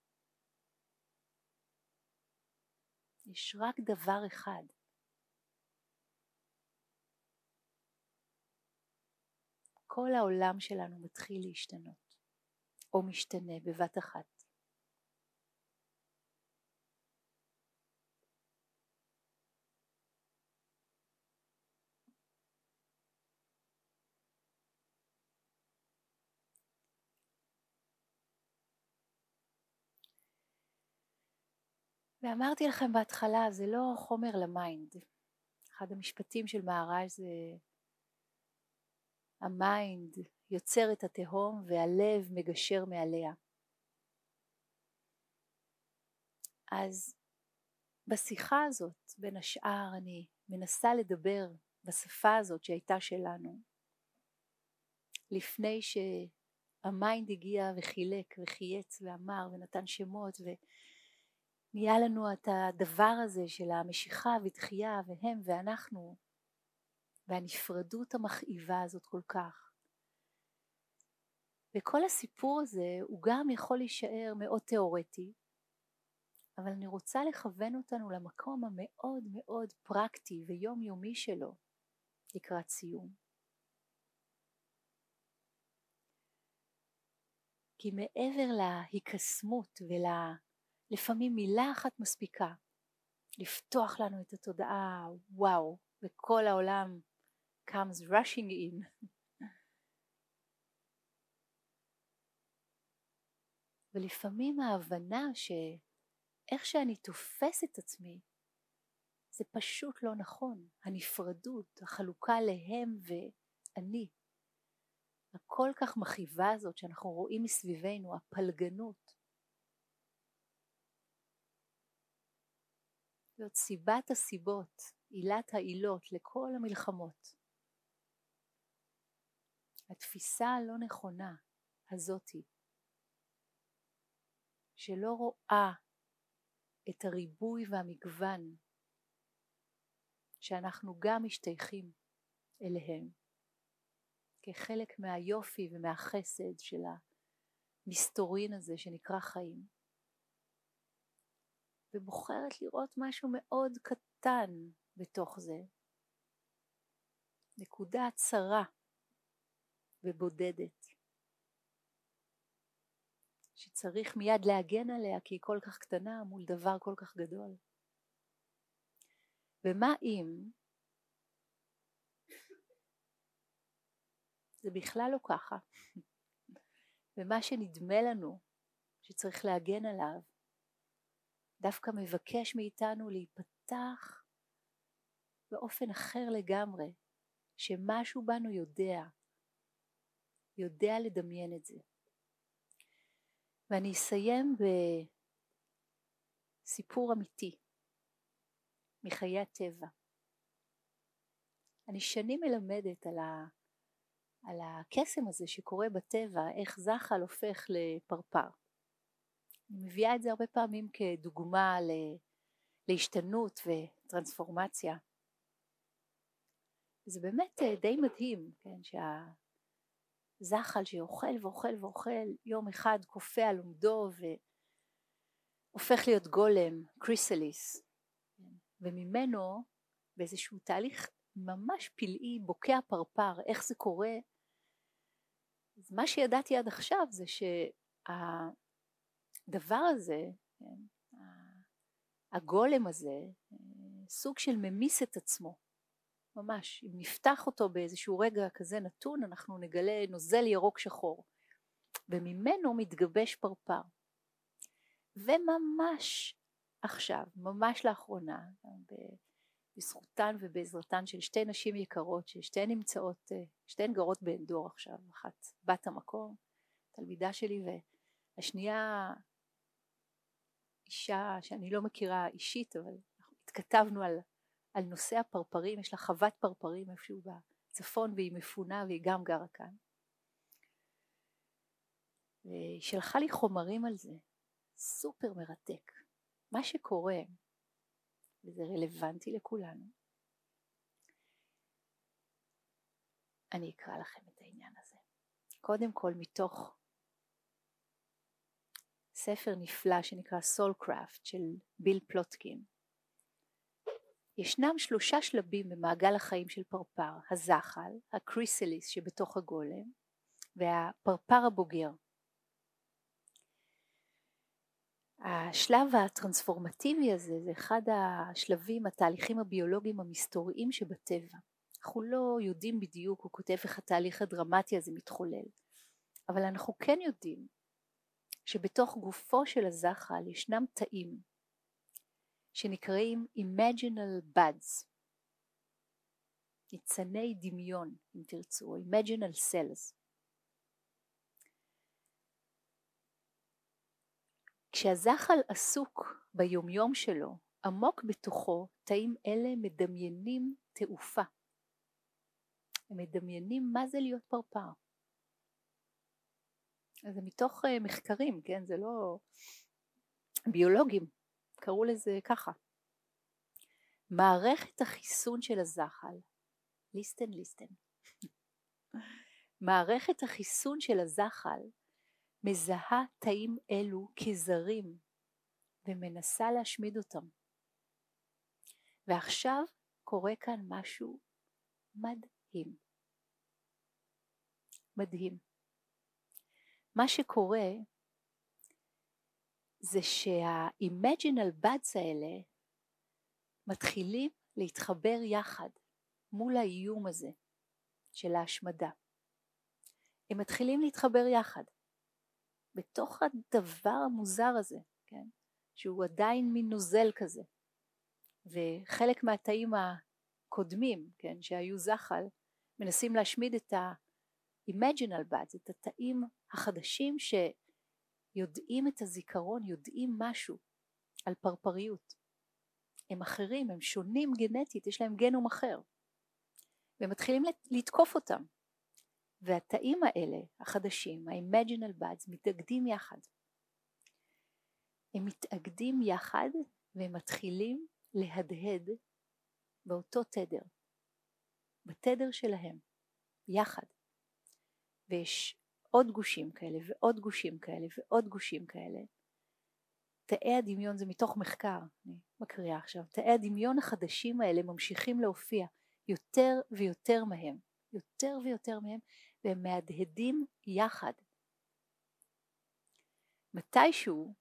יש רק דבר אחד, כל העולם שלנו מתחיל להשתנות, או משתנה בבת אחת. ואמרתי לכם בהתחלה, זה לא חומר למיינד. אחד המשפטים של מהר"ל זה, המיינד יוצר את התהום והלב מגשר מעליה. אז בשיחה הזאת, בין השאר, אני מנסה לדבר בשפה הזאת שהייתה שלנו, לפני שהמיינד הגיע וחילק וחייץ ואמר ונתן שמות, ונהיה לנו את הדבר הזה של המשיכה ודחייה והם ואנחנו, והנפרדות המכאיבה הזאת כל כך. וכל הסיפור הזה הוא גם יכול להישאר מאוד תיאורטי, אבל אני רוצה לכוון אותנו למקום המאוד מאוד פרקטי ויומיומי שלו לקראת סיום. כי מעבר להיקסמות ולפעמים מילה אחת מספיקה לפתוח לנו את התודעה, וואו, וכל העולם comes rushing in. ולפעמים ההבנה שאיך שאני תופס את עצמי זה פשוט לא נכון. הנפרדות, החלוקה להם ואני, הכל כך מכאיבה הזאת שאנחנו רואים מסביבנו, הפלגנות, זאת סיבת הסיבות, עילת העילות לכל המלחמות. התפיסה הלא נכונה הזאתי, שלא רואה את הריבוי והמגוון שאנחנו גם משתייכים אליהם, כחלק מהיופי ומהחסד של המסתורין הזה שנקרא חיים, ובוחרת לראות משהו מאוד קטן בתוך זה, נקודה צרה ובודדת, שצריך מיד להגן עליה כי היא כל כך קטנה מול דבר כל כך גדול. ומה אם זה בכלל לא ככה, ומה שנדמה לנו שצריך להגן עליו דווקא מבקש מאיתנו להיפתח באופן אחר לגמרי, שמשהו בנו יודע לדמיין את זה. ואני אסיים בסיפור אמיתי מחיי הטבע. אני שנים מלמדת על הקסם הזה שקורה בטבע, איך זחל הופך לפרפר. אני מביאה את זה הרבה פעמים כדוגמה להשתנות וטרנספורמציה. זה באמת די מדהים, כן, שהזחל שאוכל ואוכל ואוכל, יום אחד קופא על עומדו והופך להיות גולם, קריסליס, וממנו באיזשהו תהליך ממש פלאי בוקע פרפר. איך זה קורה? אז מה שידעתי עד עכשיו זה שהדבר הזה, כן, הגולם הזה, סוג של ממיס את עצמו. ממש, אם נפתח אותו באיזשהו רגע כזה נתון, אנחנו נגלה נוזל ירוק שחור, וממנו מתגבש פרפר. וממש עכשיו, ממש לאחרונה, בזכותן ובעזרתן של שתי נשים יקרות, ששתיהן נמצאות, שתיהן גרות בעין דור עכשיו, אחת בת המקום, תלמידה שלי, והשנייה אישה שאני לא מכירה אישית, אבל אנחנו התכתבנו על נושא הפרפרים. יש לה חוות פרפרים איפשהו בצפון, והיא מפונה והיא גם גרה כאן. והיא שלחה לי חומרים על זה, סופר מרתק. מה שקורה, וזה רלוונטי לכולנו, אני אקרא לכם את העניין הזה. קודם כל מתוך ספר נפלא שנקרא Soulcraft של ביל פלוטקין. ישנם 3 שלבים במעגל החיים של פרפר: הזחל, הקריסליס שבתוך הגולם, והפרפר הבוגר. השלב הטרנספורמטיבי הזה זה אחד השלבים, התהליכים הביולוגיים המסתוריים שבטבע. אנחנו לא יודעים בדיוק, הוא כותב איך התהליך הדרמטי הזה מתחולל, אבל אנחנו כן יודעים שבתוך גופו של הזחל ישנם תאים שנקראים imaginal buds, ניצני דמיון אם תרצו, imaginal cells. כשהזחל עסוק ביומיום שלו, עמוק בתוכו תאים אלה מדמיינים תעופה. הם מדמיינים מה זה להיות פרפר. אז זה מתוך מחקרים, כן? זה לא ביולוגים, קראו לזה ככה. מערכת החיסון של הזחל, ליסטן. מערכת החיסון של הזחל מזהה תאים אלו כזרים ומנסה להשמיד אותם. ועכשיו קורה כאן משהו מדהים. מדהים. מה שקורה זה שה-imaginal buds האלה מתחילים להתחבר יחד מול האיום הזה של ההשמדה. הם מתחילים להתחבר יחד בתוך הדבר המוזר הזה, כן? שהוא עדיין מין נוזל כזה. וחלק מהתאים הקודמים, כן, שהיו זחל, מנסים להשמיד את ה-imaginal buds, את התאים החדשים שיודעים את הזיכרון, יודעים משהו על פרפריות. הם אחרים, הם שונים גנטית, יש להם גנום אחר. והם מתחילים לתקוף אותם. והתאים האלה, החדשים, ה-imaginal buds, מתאגדים יחד. הם מתאגדים יחד והם מתחילים להדהד באותו תדר, בתדר שלהם, יחד. ויש עוד גושים כאלה ועוד גושים כאלה ועוד גושים כאלה. תאי הדמיון, זה מתוך מחקר, אני מקריאה עכשיו, תאי הדמיון החדשים האלה ממשיכים להופיע יותר ויותר מהם, יותר ויותר מהם, והם מהדהדים יחד. מתישהו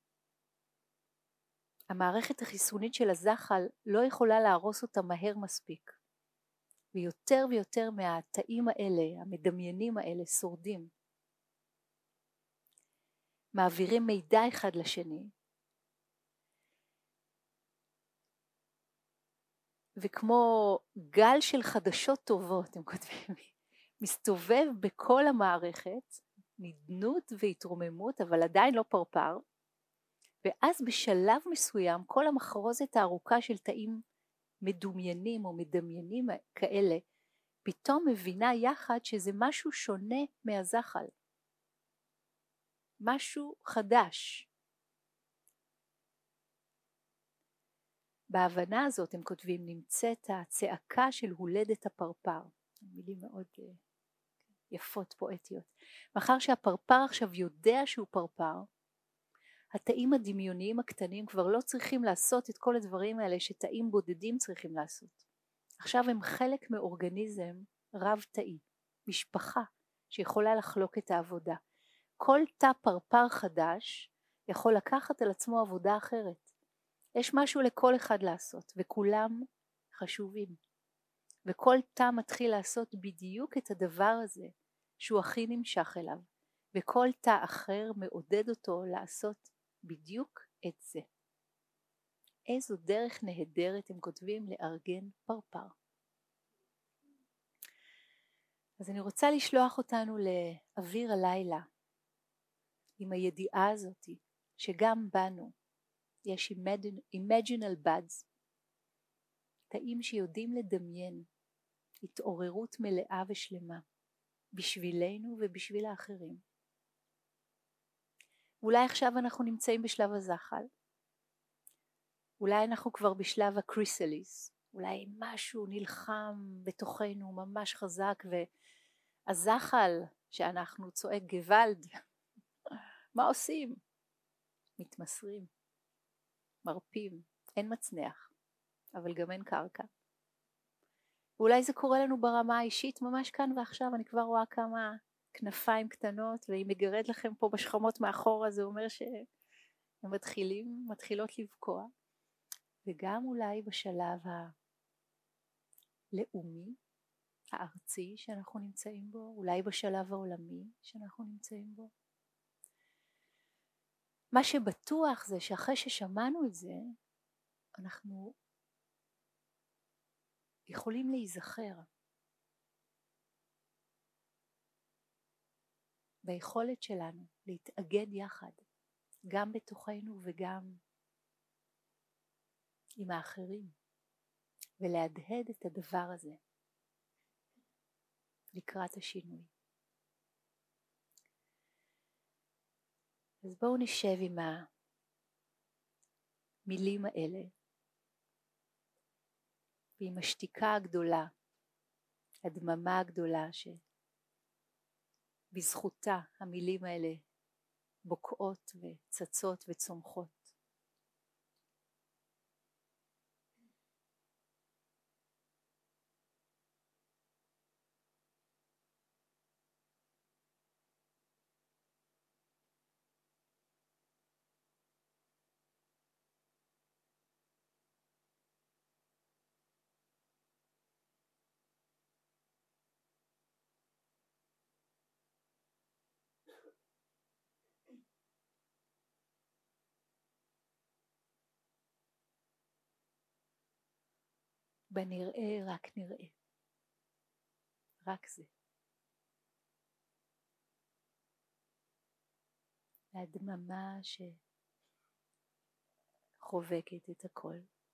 המערכת החיסונית של הזחל לא יכולה להרוס אותה מהר מספיק, ויותר ויותר מהתאים האלה, המדמיינים האלה, שורדים. מעבירים מידע אחד לשני, וכמו גל של חדשות טובות, הם כותבים, מסתובב בכל המערכת, נדנות והתרוממות, אבל עדיין לא פרפר, ואז בשלב מסוים כל המחרוזת הארוכה של תאים מדומיינים או מדמיינים כאלה, פתאום מבינה יחד שזה משהו שונה מהזחל, משהו חדש. בהבנה הזאת הם כותבים נמצאת הצעקה של הולדת הפרפר, מילים מאוד יפות פואטיות. מאחר שהפרפר עכשיו יודע שהוא פרפר, התאים הדמיוניים הקטנים כבר לא צריכים לעשות את כל הדברים האלה שתאים בודדים צריכים לעשות. עכשיו הם חלק מאורגניזם רב תאי, משפחה שיכולה לחלוק את העבודה. כל תא פרפר חדש יכול לקחת על עצמו עבודה אחרת. יש משהו לכל אחד לעשות, וכולם חשובים. וכל תא מתחיל לעשות בדיוק את הדבר הזה שהוא הכי נמשך אליו, וכל תא אחר מעודד אותו לעשות בדיוק את זה. איזו דרך נהדרת הם כותבים לארגן פרפר. אז אני רוצה לשלוח אותנו לאוויר הלילה עם הידיעה הזאת שגם בנו יש imaginal buds, תאים שיודעים לדמיין התעוררות מלאה ושלמה בשבילנו ובשביל האחרים. אולי עכשיו אנחנו נמצאים בשלב הזחל, אולי אנחנו כבר בשלב הקריסליס, אולי משהו נלחם בתוכנו ממש חזק והזחל שאנחנו צועק גוואלד, מה עושים? מתמסרים, מרפים, אין מצנח, אבל גם אין קרקע. ואולי זה קורה לנו ברמה האישית ממש כאן ועכשיו, אני כבר רואה כמה כנפיים קטנות, והיא מגרד לכם פה בשכמות מאחורה, זה אומר שהן מתחילות לבקוע, וגם אולי בשלב הלאומי, הארצי שאנחנו נמצאים בו, אולי בשלב העולמי שאנחנו נמצאים בו. מה שבטוח זה שאחרי ששמענו את זה, אנחנו יכולים להיזכר ביכולת שלנו להתאגד יחד, גם בתוכנו וגם עם האחרים, ולהדהד את הדבר הזה לקראת השינוי. אז בואו נשב עם המילים האלה, ועם השתיקה הגדולה, הדממה הגדולה שבזכותה המילים האלה בוקעות וצצות וצומחות. בנראה רק נראה, רק זה. והדממה שחובקת את הכל.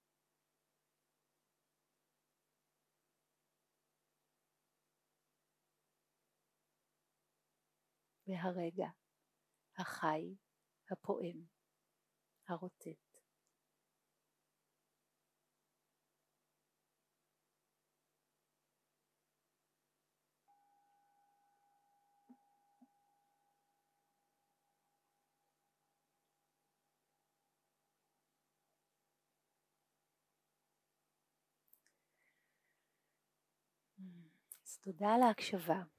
והרגע החי, הפועם, הרוטט. אז תודה על ההקשבה.